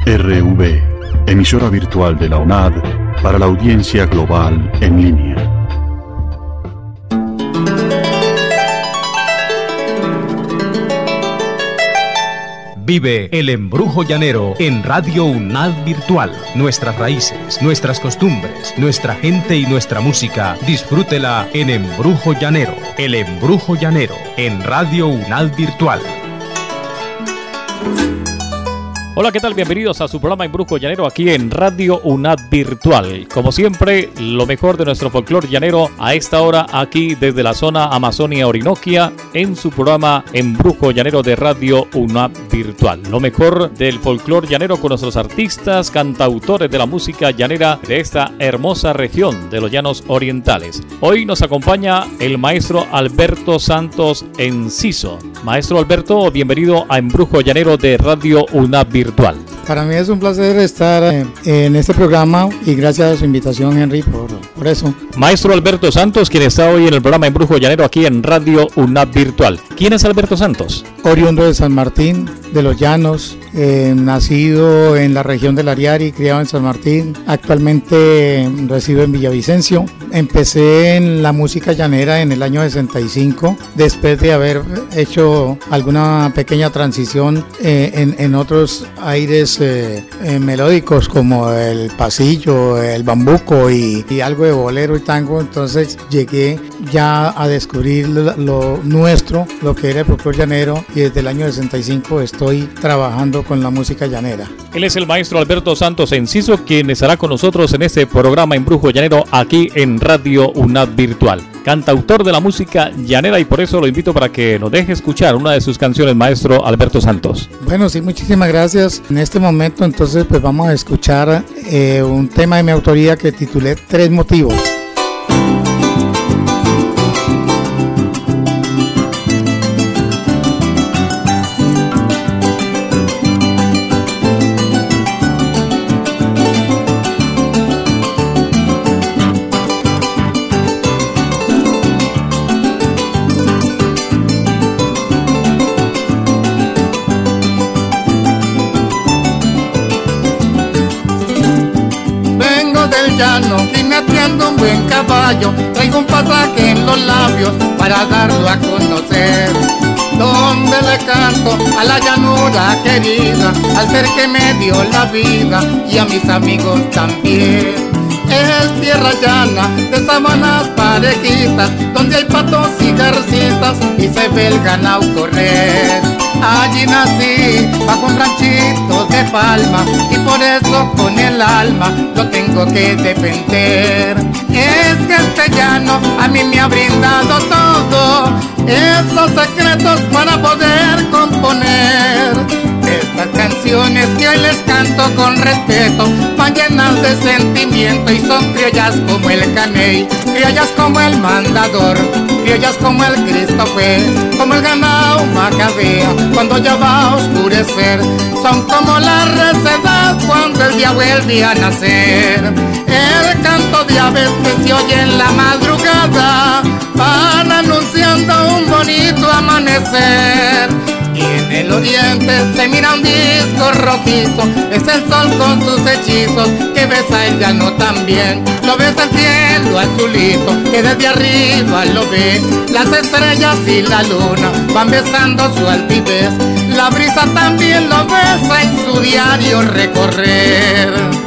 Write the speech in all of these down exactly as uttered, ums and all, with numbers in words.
R V, emisora virtual de la UNAD para la audiencia global en línea. Vive el embrujo llanero en Radio UNAD Virtual. Nuestras raíces, nuestras costumbres, nuestra gente y nuestra música. Disfrútela en Embrujo Llanero. El embrujo llanero en Radio UNAD Virtual. Hola, ¿qué tal? Bienvenidos a su programa Embrujo Llanero aquí en Radio UNAD Virtual. Como siempre, lo mejor de nuestro folclore llanero a esta hora aquí desde la zona Amazonia Orinoquia en su programa Embrujo Llanero de Radio UNAD Virtual. Lo mejor del folclore llanero con nuestros artistas, cantautores de la música llanera de esta hermosa región de los llanos orientales. Hoy nos acompaña el maestro Alberto Santos Enciso. Maestro Alberto, bienvenido a Embrujo Llanero de Radio UNAD Virtual. Virtual. Para mí es un placer estar eh, en este programa y gracias a su invitación, Henry, por, por eso. Maestro Alberto Santos, quien está hoy en el programa Embrujo Llanero aquí en Radio UNAD Virtual. ¿Quién es Alberto Santos? Oriundo de San Martín, de los Llanos, eh, nacido en la región del Ariari, criado en San Martín. Actualmente eh, resido en Villavicencio. Empecé en la música llanera en el año sesenta y cinco, después de haber hecho alguna pequeña transición eh, en, en otros aires eh, eh, melódicos como el pasillo, el bambuco y, y algo de bolero y tango. Entonces llegué ya a descubrir lo, lo nuestro, lo que era el folclore llanero, y desde el año sesenta y cinco estoy trabajando con la música llanera. Él es el maestro Alberto Santos Enciso, quien estará con nosotros en este programa Embrujo Llanero aquí en Radio UNAD Virtual. Cantautor de la música llanera, y por eso lo invito para que nos deje escuchar una de sus canciones, maestro Alberto Santos. Bueno, sí, muchísimas gracias. En este momento entonces pues vamos a escuchar eh, un tema de mi autoría que titulé Tres Motivos. Llano, jineteando un buen caballo, traigo un pasaje en los labios para darlo a conocer. Donde le canto a la llanura querida, al ser que me dio la vida y a mis amigos también. Es tierra llana de sabanas parejitas, donde hay patos y garcitas y se ve el ganado correr. Allí nací, bajo un ranchito de palma, y por eso con el alma lo tengo que defender. Es que este llano a mí me ha brindado todo, esos secretos para poder componer. Estas canciones que hoy les canto con respeto van llenas de sentimiento y son criollas como el caney, criollas como el mandador, criollas como el Cristo fue, como el ganado macabea cuando ya va a oscurecer. Son como la recedad cuando el día vuelve a nacer. El canto de aves que se oye en la madrugada van anunciando un bonito amanecer. Y en el oriente se mira un disco rojizo, es el sol con sus hechizos que besa el llano también. Lo besa el cielo azulito que desde arriba lo ve, las estrellas y la luna van besando su altivez. La brisa también lo besa en su diario recorrer.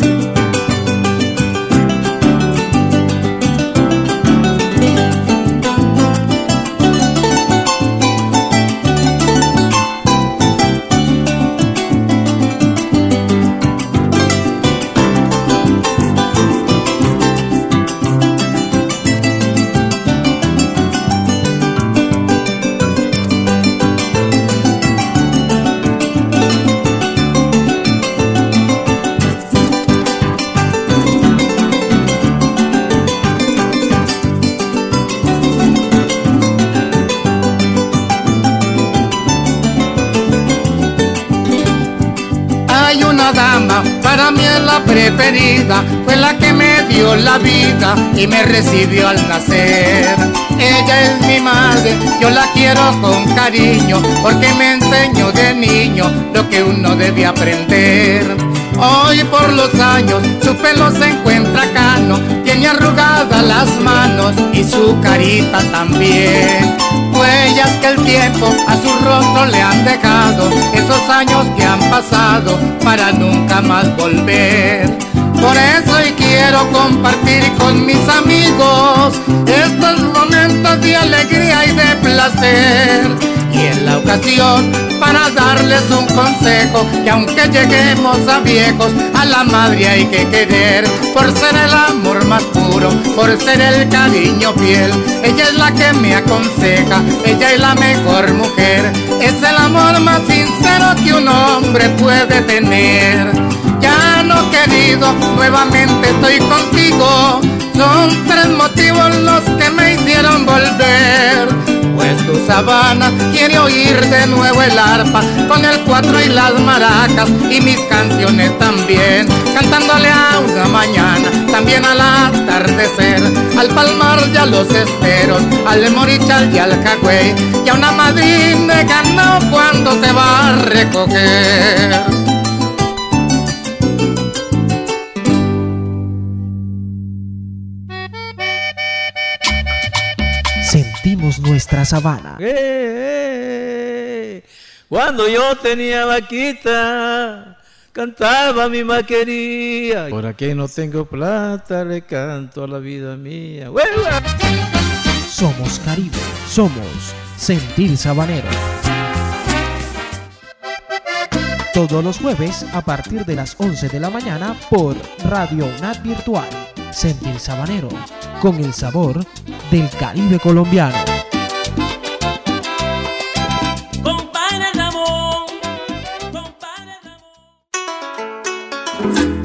Para mí es la preferida, fue la que me dio la vida y me recibió al nacer. Ella es mi madre, yo la quiero con cariño, porque me enseñó de de niño lo que uno debe aprender. Hoy por los años su pelo se encuentra cano, tiene arrugadas las manos y su carita también. Huellas que el tiempo a su rostro le han dejado, esos años que han pasado para nunca más volver. Por eso hoy quiero compartir con mis amigos estos momentos de alegría y de placer. Y en la ocasión para darles un consejo, que aunque lleguemos a viejos, a la madre hay que querer, por ser el amor más puro, por ser el cariño fiel. Ella es la que me aconseja, ella es la mejor mujer, es el amor más sincero que un hombre puede tener. Ya no, querido, nuevamente estoy contigo, son tres motivos los que me hicieron volver. Pues tu sabana quiere oír de nuevo el arpa, con el cuatro y las maracas, y mis canciones también, cantándole a una mañana, también al atardecer, al palmar y a los esteros, al morichal y al cagüey, y a una madrina de ganado cuando se va a recoger. Sentimos nuestra sabana. Eh, eh, eh. Cuando yo tenía vaquita, cantaba mi maquería. Por aquí no tengo plata, le canto a la vida mía. ¡Hueva! Somos Caribe, somos Sentir Sabanero. Todos los jueves a partir de las once de la mañana por Radio UNAD Virtual. Sentir Sabanero, con el sabor del Caribe colombiano. Compadre Ramón, compadre Ramón.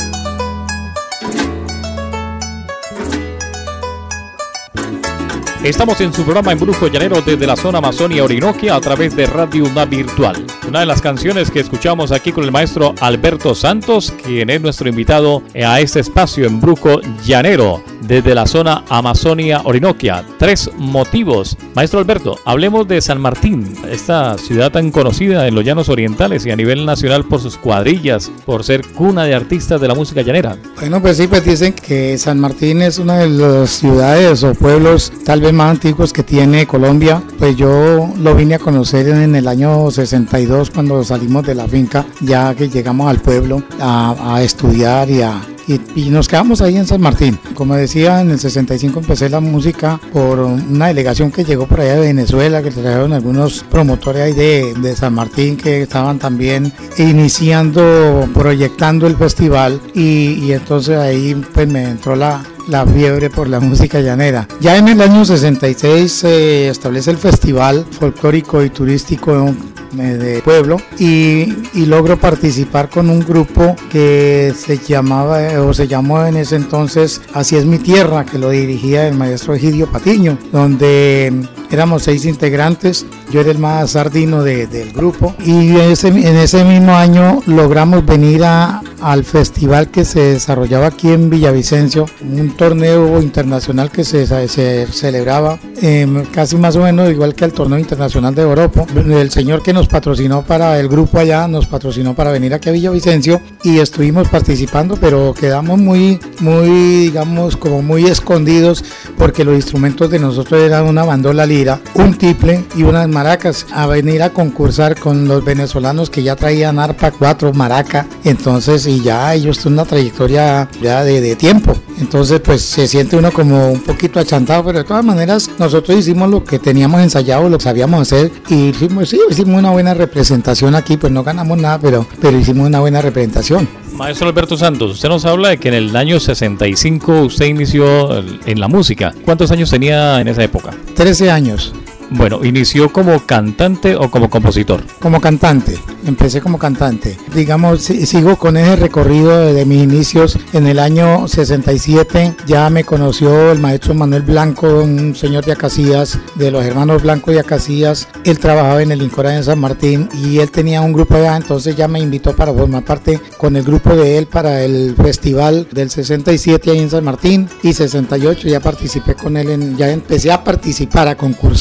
Estamos en su programa Embrujo Llanero desde la zona Amazonia Orinoquia a través de Radio UNAD Virtual. Una de las canciones que escuchamos aquí con el maestro Alberto Santos, quien es nuestro invitado a este espacio Embrujo Llanero desde la zona Amazonia Orinoquia. Tres motivos. Maestro Alberto, hablemos de San Martín, esta ciudad tan conocida en los llanos orientales y a nivel nacional por sus cuadrillas, por ser cuna de artistas de la música llanera. Bueno, pues sí, pues dicen que San Martín es una de las ciudades o pueblos tal vez más antiguos que tiene Colombia. Pues yo lo vine a conocer en el año sesenta y dos cuando salimos de la finca, ya que llegamos al pueblo a, a estudiar y a Y, y nos quedamos ahí en San Martín. Como decía, en el sesenta y cinco empecé la música por una delegación que llegó por allá de Venezuela, que trajeron algunos promotores ahí de, de San Martín que estaban también iniciando, proyectando el festival, y, y entonces ahí pues me entró la, la fiebre por la música llanera. Ya en el año sesenta y seis se eh, establece el festival folclórico y turístico de pueblo, y, y logro participar con un grupo que se llamaba o se llamó en ese entonces Así es mi tierra, que lo dirigía el maestro Egidio Patiño, donde éramos seis integrantes, yo era el más sardino de, del grupo, y ese, en ese mismo año logramos venir a, al festival que se desarrollaba aquí en Villavicencio, un torneo internacional que se, se celebraba eh, casi más o menos igual que el torneo internacional de Oropo. El señor que nos patrocinó para el grupo allá, nos patrocinó para venir aquí a Villavicencio, y estuvimos participando, pero quedamos muy, muy, digamos, como muy escondidos, porque los instrumentos de nosotros eran una bandola lira, un tiple y unas maracas, a venir a concursar con los venezolanos que ya traían arpa, cuatro, maraca, entonces, y ya ellos tienen una trayectoria ya de, de tiempo, entonces pues se siente uno como un poquito achantado, pero de todas maneras nosotros hicimos lo que teníamos ensayado, lo que sabíamos hacer, y hicimos, sí, hicimos una buena representación aquí, pues no ganamos nada, pero, pero hicimos una buena representación. Maestro Alberto Santos, usted nos habla de que en el año sesenta y cinco usted inició en la música. ¿Cuántos años tenía en esa época? trece años. Bueno, ¿inició como cantante o como compositor? Como cantante, empecé como cantante. Digamos, sigo con ese recorrido de mis inicios. En el año sesenta y siete ya me conoció el maestro Manuel Blanco, un señor de Acacías, de los hermanos Blanco de Acacías. Él trabajaba en el Incora en San Martín y él tenía un grupo allá, entonces ya me invitó para formar parte con el grupo de él para el festival del sesenta y siete ahí en San Martín, y sesenta y ocho ya participé con él, en, ya empecé a participar, a concursar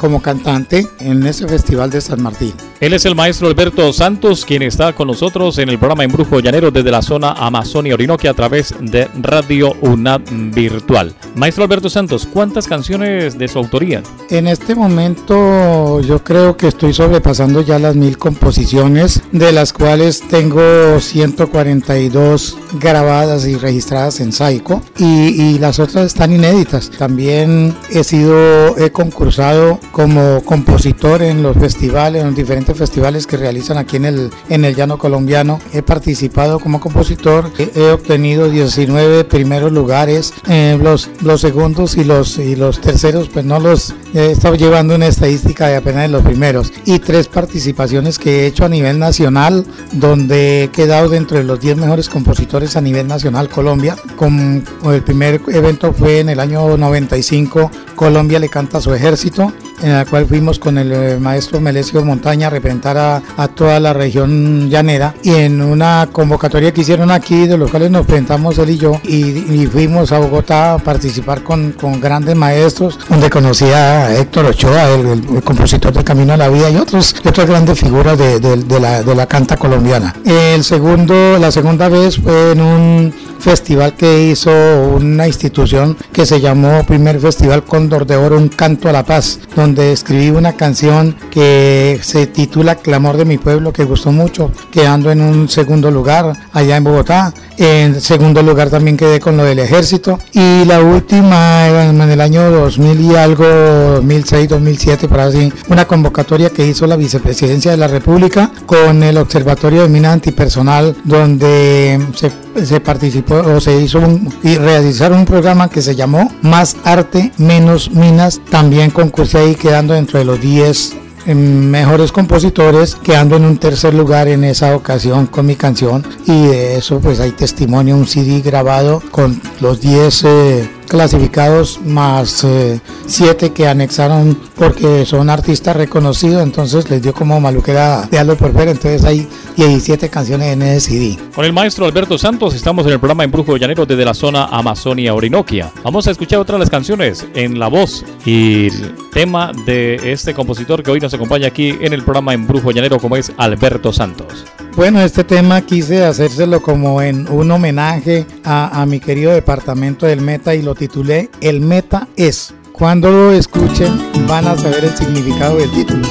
como cantante en ese festival de San Martín. Él es el maestro Alberto Santos, quien está con nosotros en el programa Embrujo Llanero desde la zona Amazonia Orinoquia a través de Radio UNAD Virtual. Maestro Alberto Santos, ¿cuántas canciones de su autoría? En este momento yo creo que estoy sobrepasando ya las mil composiciones, de las cuales tengo ciento cuarenta y dos grabadas y registradas en Saico, y, y las otras están inéditas. También he sido, he concursado como compositor en los festivales, en los diferentes festivales que realizan aquí en el, en el llano colombiano. He participado como compositor, he, he obtenido diecinueve primeros lugares, eh, los, los segundos y los, y los terceros pues no los he estado llevando una estadística de apenas de los primeros, y tres participaciones que he hecho a nivel nacional, donde he quedado dentro de los diez mejores compositores a nivel nacional Colombia. Con, el primer evento fue en el año noventa y cinco, Colombia le canta a su ejército, en la cual fuimos con el maestro Melesio Montaña a representar a, a toda la región llanera, y en una convocatoria que hicieron aquí, de los cuales nos presentamos él y yo, y, y fuimos a Bogotá a participar con, con grandes maestros, donde conocí a Héctor Ochoa, el, el, el compositor del Camino a la Vida, y otros, otras grandes figuras de, de, de, la, de la canta colombiana. El segundo, la segunda vez fue en un festival que hizo una institución que se llamó Primer Festival Cóndor de Oro, un canto a la paz, donde escribí una canción que se titula Clamor de mi pueblo, que gustó mucho, quedando en un segundo lugar allá en Bogotá. En segundo lugar también quedé con lo del ejército, y la última en el año dos mil y algo, dos mil seis, dos mil siete, para así, una convocatoria que hizo la Vicepresidencia de la República con el Observatorio de Mina Antipersonal, donde se, se participó o se hizo un, y realizaron un programa que se llamó Más Arte, Menos Minas. También concursé ahí, quedando dentro de los diez mejores compositores, quedando en un tercer lugar en esa ocasión con mi canción, y de eso pues hay testimonio, un C D grabado con los diez eh, clasificados más siete eh, que anexaron porque son artistas reconocidos, entonces les dio como maluquera de algo por ver, entonces hay diecisiete canciones en ese C D. Con el maestro Alberto Santos estamos en el programa Embrujo Llanero desde la zona Amazonia Orinoquia. Vamos a escuchar otras las canciones en la voz y el tema de este compositor que hoy nos acompaña aquí en el programa Embrujo Llanero, como es Alberto Santos. Bueno, este tema quise hacérselo como en un homenaje a, a mi querido departamento del Meta, y lo titulé El Meta es. Cuando lo escuchen van a saber el significado del título.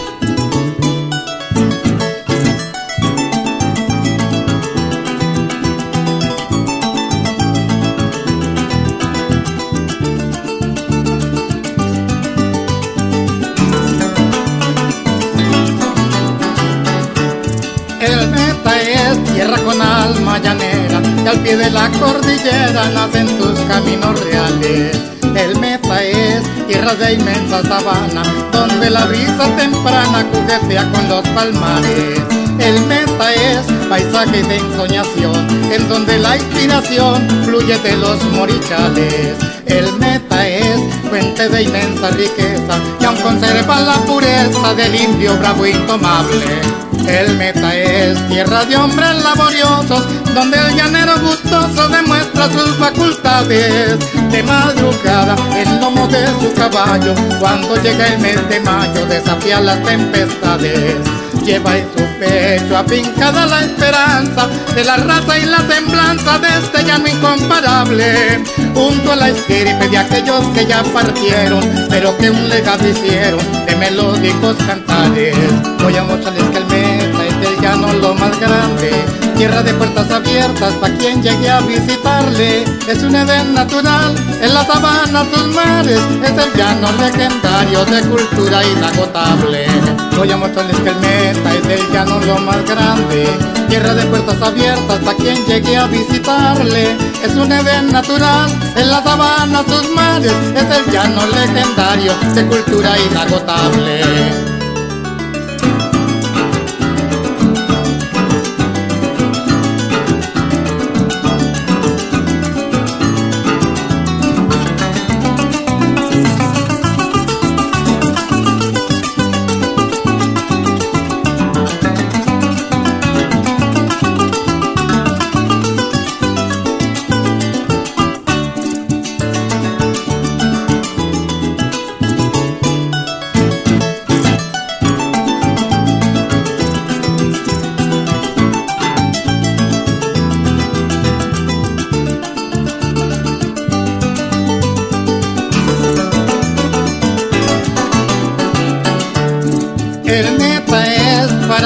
Tierra con alma llanera, y al pie de la cordillera nacen sus caminos reales. El Meta es tierra de inmensa sabana, donde la brisa temprana juguetea con los palmares. El Meta es paisaje de ensoñación, en donde la inspiración fluye de los morichales. El Meta es fuente de inmensa riqueza, que aún conserva la pureza del indio bravo e indomable. El Meta es tierra de hombres laboriosos, donde el llanero gustoso demuestra sus facultades. De madrugada, el lomo de su caballo, cuando llega el mes de mayo, desafía las tempestades. Lleva en su pecho afincada la esperanza de la raza y la semblanza de este llano incomparable, junto a la estirpe de aquellos que ya partieron, pero que un legado hicieron de melódicos cantares. Voy a mostrarles que el Meta es del llano lo más grande, tierra de puertas abiertas pa' quien llegue a visitarle. Es un Edén natural, en la sabana sus mares, es el llano legendario de cultura inagotable. Voy a mostrarles que el Meta es del llano lo más grande, tierra de puertas abiertas pa' quien llegue a visitarle. Es un Edén natural, en la sabana sus mares, es el llano legendario de cultura inagotable.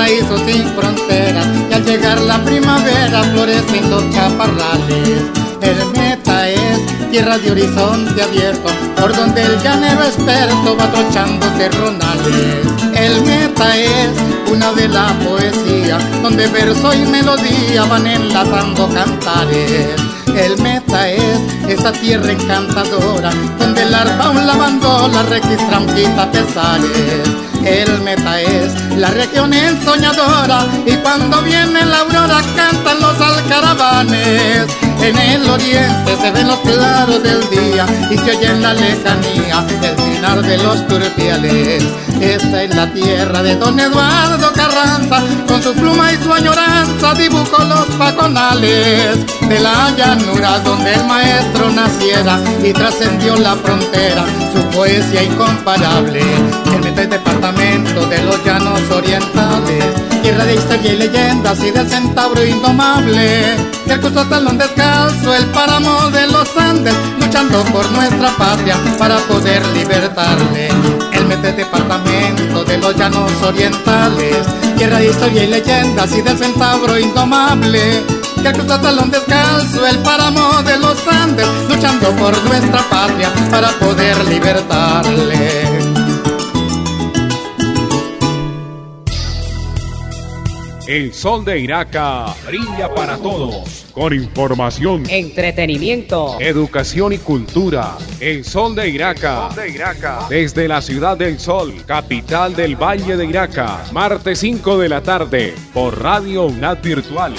paraíso sin fronteras, y al llegar la primavera florecen los chaparrales. El Meta es tierra de horizonte abierto, por donde el llanero experto va trochando terronales. El Meta es una de la poesía, donde verso y melodía van enlazando cantares. El Meta es esa tierra encantadora, donde el arpa un lavandola registra un quitapesares. El Meta es la región ensoñadora, y cuando viene la aurora cantan los alcaravanes. En el oriente se ven los claros del día y se oye en la lejanía el trinar de los turpiales. Esta es la tierra de don Eduardo Carranza, con su pluma y su añoranza dibujó los pajonales de la llanura donde el maestro naciera y trascendió la frontera, su poesía incomparable. El Meta es departamento de los llanos orientales, tierra de historia y leyendas y del centauro indomable, que cruzó talón descalzo el páramo de los Andes, luchando por nuestra patria para poder libertarle. El Meta es departamento de los llanos orientales, tierra de historia y leyendas y del centauro indomable, que cruzó talón descalzo el páramo de los Andes, luchando por nuestra patria para poder libertarle. El sol de Iraca brilla para todos, con información, entretenimiento, educación y cultura. El sol de Iraca, sol de Iraca. Desde la ciudad del sol, capital del Valle de Iraca, martes cinco de la tarde, por Radio UNAD Virtual.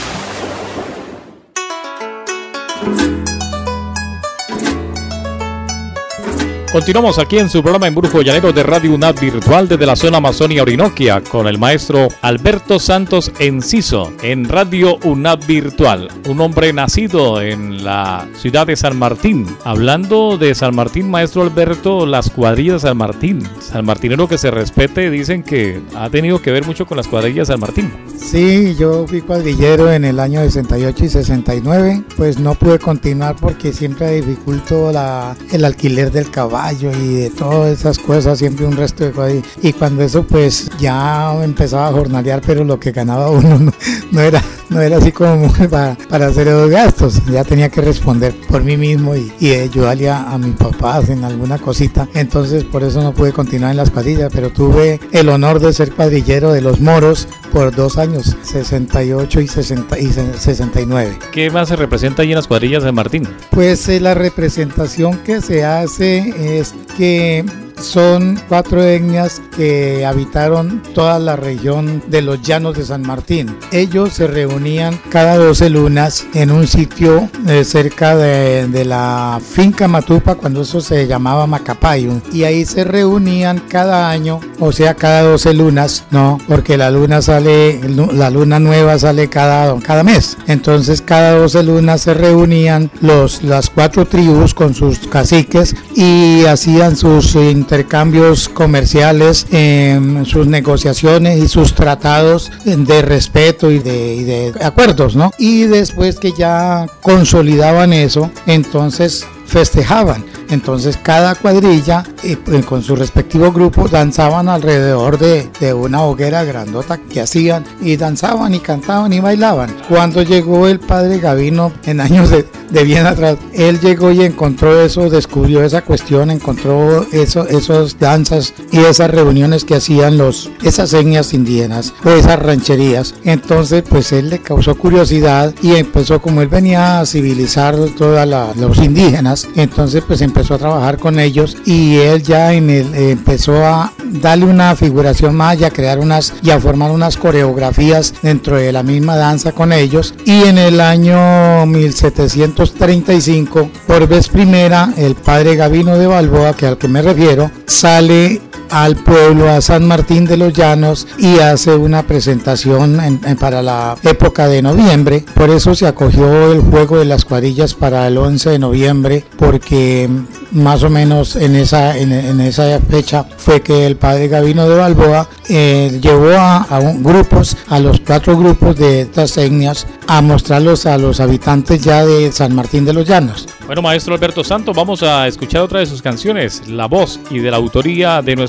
Continuamos aquí en su programa Embrujo Llanero de Radio UNAD Virtual desde la zona Amazonia Orinoquia con el maestro Alberto Santos Enciso en Radio UNAD Virtual, un hombre nacido en la ciudad de San Martín. Hablando de San Martín, maestro Alberto, las cuadrillas de San Martín, San Martinero que se respete, dicen que ha tenido que ver mucho con las cuadrillas de San Martín. Sí, yo fui cuadrillero en el año sesenta y ocho y sesenta y nueve, pues no pude continuar porque siempre dificultó la, el alquiler del caballo y de todas esas cosas, siempre un resto de cosas, y cuando eso pues ya empezaba a jornalear, pero lo que ganaba uno no, no era no era así como para, para hacer los gastos, ya tenía que responder por mí mismo y, y ayudarle a, a mis papás en alguna cosita, entonces por eso no pude continuar en las cuadrillas, pero tuve el honor de ser cuadrillero de los Moros por dos años, sesenta y ocho y sesenta y sesenta y nueve. ¿Qué más se representa ahí en las cuadrillas de Martín? Pues eh, la representación que se hace es que son cuatro etnias que habitaron toda la región de los llanos de San Martín. Ellos se reunían cada doce lunas en un sitio eh, cerca de, de la finca Matupa, cuando eso se llamaba Macapayo, y ahí se reunían cada año, o sea cada doce lunas, no, porque la luna sale, la luna nueva sale cada, cada mes, entonces cada doce lunas se reunían los, las cuatro tribus con sus caciques y hacían sus intercambios comerciales, eh, sus negociaciones y sus tratados de respeto y de, y de acuerdos, ¿no? Y después que ya consolidaban eso, entonces festejaban. Entonces cada cuadrilla eh, con su respectivo grupo danzaban alrededor de, de una hoguera grandota que hacían, y danzaban y cantaban y bailaban. Cuando llegó el padre Gavino en años de, de bien atrás, él llegó y encontró eso, descubrió esa cuestión, encontró eso, esos danzas y esas reuniones que hacían los, esas etnias indígenas o esas rancherías. Entonces pues él le causó curiosidad y empezó, como él venía a civilizar todos los indígenas, entonces pues empezó empezó a trabajar con ellos, y él ya en el, eh, empezó a darle una figuración más y a crear unas y a formar unas coreografías dentro de la misma danza con ellos. Y en el año mil setecientos treinta y cinco, por vez primera, el padre Gavino de Balboa, que al que me refiero, sale al pueblo, a San Martín de los Llanos, y hace una presentación en, en, para la época de noviembre. Por eso se acogió el juego de las cuadrillas para el once de noviembre, porque más o menos en esa, en, en esa fecha fue que el padre Gavino de Balboa eh, llevó a, a un, grupos, a los cuatro grupos de estas etnias, a mostrarlos a los habitantes ya de San Martín de los Llanos. Bueno, maestro Alberto Santos, vamos a escuchar otra de sus canciones, la voz y de la autoría de nuestro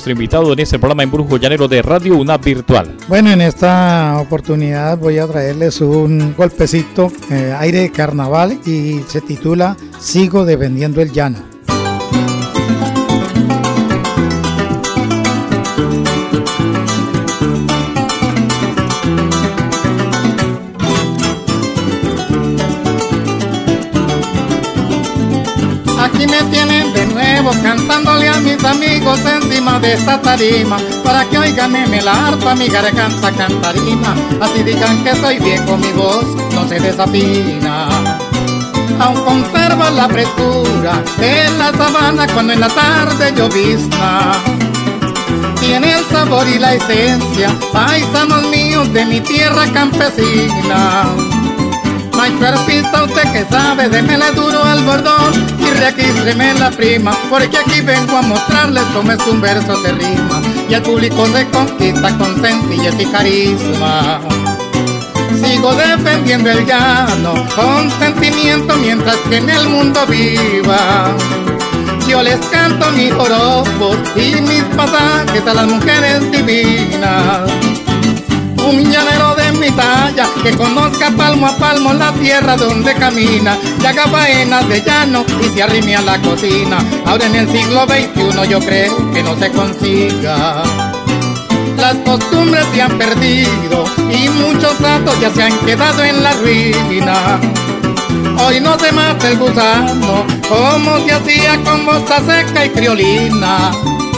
nuestro invitado en este programa Embrujo Llanero de Radio UNAD Virtual? Bueno, en esta oportunidad voy a traerles un golpecito, eh, aire de carnaval, y se titula Sigo defendiendo el llano. Aquí me tienen de nuevo cantándole a mis amigos encima de esta tarima, para que oigan en la arpa mi garganta cantarina, así digan que soy viejo, mi voz no se desafina. Aún conservo la frescura de la sabana cuando en la tarde llovizna. Tiene el sabor y la esencia, paisanos míos de mi tierra campesina. No hay cuerpista usted que sabe, démele duro al bordón y requístreme la prima, porque aquí vengo a mostrarles cómo es un verso se rima y el público se conquista con sencillez y carisma. Sigo defendiendo el llano con sentimiento mientras que en el mundo viva. Yo les canto mis joropos y mis pasajes a las mujeres divinas. Un llanero de mi talla que conozca palmo a palmo la tierra donde camina, y haga faenas de llano y se arrime a la cocina. Ahora en el siglo veintiuno yo creo que no se consiga. Las costumbres se han perdido y muchos actos ya se han quedado en la ruina. Hoy no se mata el gusano como se hacía con mosta seca y criolina.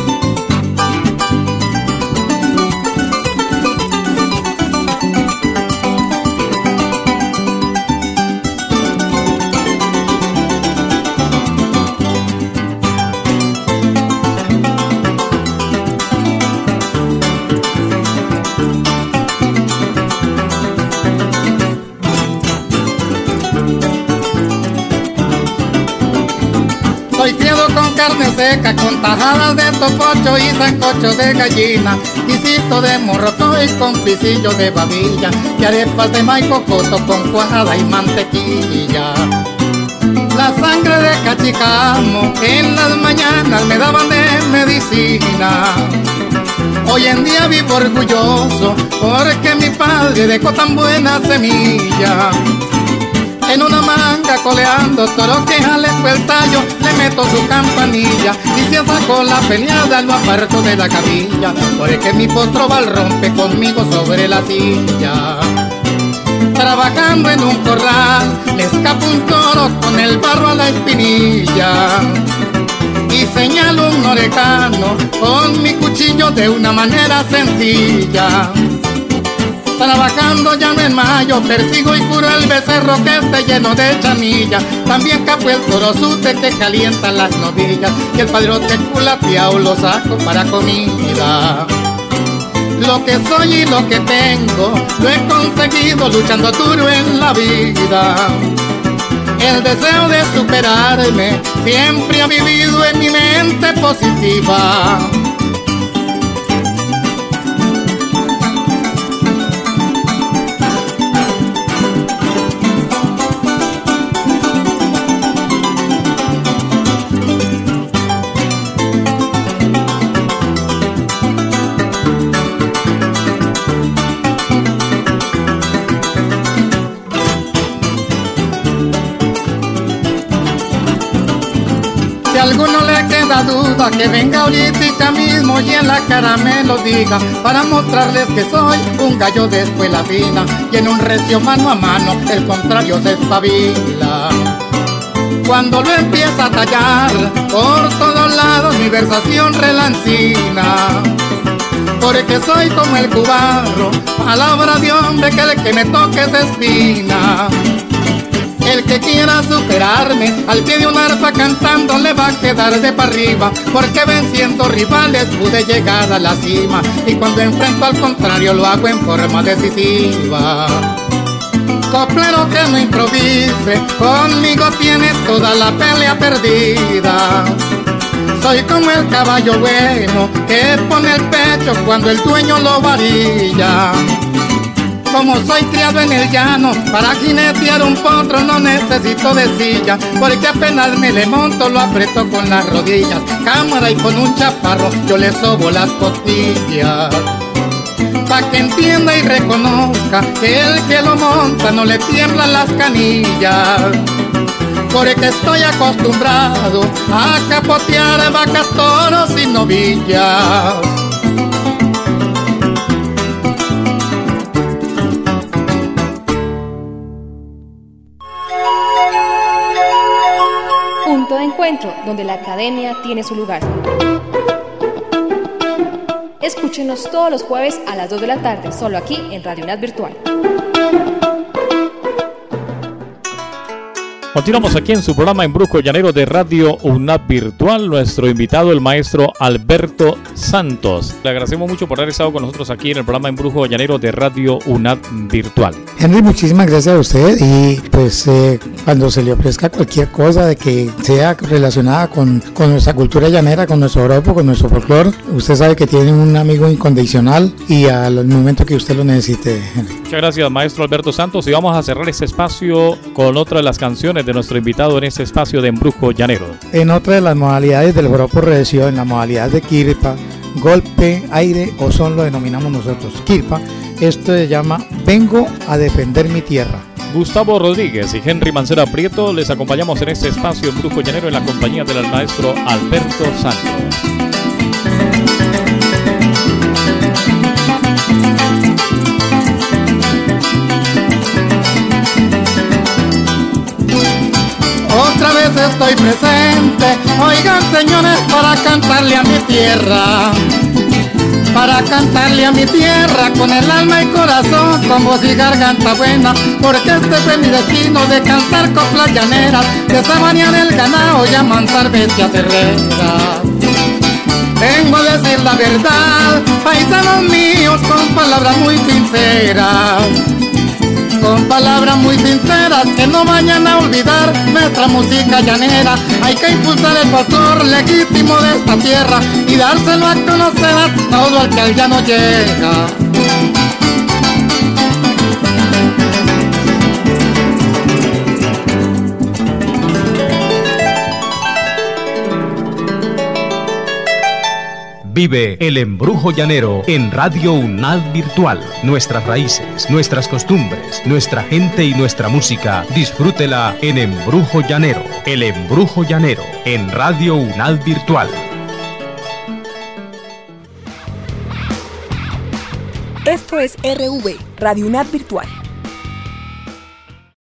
Soy criado con carne seca, con tajadas de topocho y sancocho de gallina, guisito de morrocoy con pisillo de babilla, y arepas de maíz cocoto con cuajada y mantequilla. La sangre de cachicamo en las mañanas me daban de medicina. Hoy en día vivo orgulloso porque mi padre dejó tan buena semilla. En una manga coleando toro que jale fue el tallo, le meto su campanilla, y si sacó la peleada lo aparto de la cabilla, porque mi potro va al rompe conmigo sobre la silla. Trabajando en un corral, le escapo un toro con el barro a la espinilla, y señalo un orejano con mi cuchillo de una manera sencilla. Trabajando ya en mayo, persigo y curo el becerro que esté lleno de chamilla. También capo el torosute que calienta las novillas, y el padrote culateao lo saco para comida. Lo que soy y lo que tengo lo he conseguido luchando duro en la vida. El deseo de superarme siempre ha vivido en mi mente positiva. Si a alguno le queda duda, que venga ahorita mismo y en la cara me lo diga, para mostrarles que soy un gallo de escuela fina, y en un recio mano a mano el contrario se espabila. Cuando lo empieza a tallar por todos lados mi versación relancina, porque soy como el cubarro, palabra de hombre que el que me toque es espina. El que quiera superarme al pie de un arpa cantando le va a quedar de para arriba, porque venciendo rivales pude llegar a la cima, y cuando enfrento al contrario lo hago en forma decisiva. Coplero que no improvise, conmigo tienes toda la pelea perdida. Soy como el caballo bueno que pone el pecho cuando el dueño lo varilla. Como soy criado en el llano, para jinetear un potro no necesito de silla, porque apenas me le monto lo aprieto con las rodillas. Cámara y con un chaparro yo le sobo las costillas. Pa' que entienda y reconozca que el que lo monta no le tiemblan las canillas. Porque estoy acostumbrado a capotear vacas, toros y novillas. Punto de encuentro, donde la academia tiene su lugar. Escúchenos todos los jueves a las dos de la tarde, solo aquí en Radio UNAD Virtual. Continuamos aquí en su programa Embrujo Llanero de Radio UNAD Virtual. Nuestro invitado, el maestro Alberto Santos. Le agradecemos mucho por haber estado con nosotros aquí en el programa Embrujo Llanero de Radio UNAD Virtual. Henry, muchísimas gracias a usted y pues eh, cuando se le ofrezca cualquier cosa de que sea relacionada con, con nuestra cultura llanera, con nuestro oropo, con nuestro folclore, usted sabe que tiene un amigo incondicional y al momento que usted lo necesite, Henry. Muchas gracias, maestro Alberto Santos, y vamos a cerrar este espacio con otra de las canciones de nuestro invitado en este espacio de Embrujo Llanero. En otra de las modalidades del joropo recio, en la modalidad de kirpa, golpe, aire o son lo denominamos nosotros kirpa, esto se llama Vengo a defender mi tierra. Gustavo Rodríguez y Henry Mancera Prieto les acompañamos en este espacio Embrujo Llanero en la compañía del maestro Alberto Santos. Otra vez estoy presente, oigan señores, para cantarle a mi tierra, para cantarle a mi tierra con el alma y corazón, con voz y garganta buena, porque este fue mi destino de cantar coplas llaneras, de sabanear el ganado y amansar bestias herreras. Vengo a decir la verdad, paisanos míos, con palabras muy sinceras, con palabras muy sinceras que no vayan a olvidar nuestra música llanera. Hay que impulsar el folclor legítimo de esta tierra y dárselo a conocer a todo el que al llano llega. Vive el Embrujo Llanero en Radio UNAD Virtual. Nuestras raíces, nuestras costumbres, nuestra gente y nuestra música. Disfrútela en Embrujo Llanero. El Embrujo Llanero en Radio UNAD Virtual. Esto es R V, Radio UNAD Virtual.